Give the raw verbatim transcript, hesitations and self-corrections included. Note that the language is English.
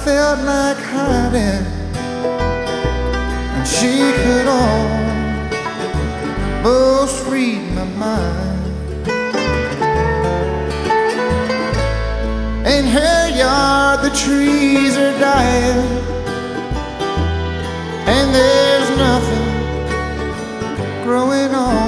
felt like hiding, and she could almost read my mind. In her yard the trees are dying, and there's nothing growing on.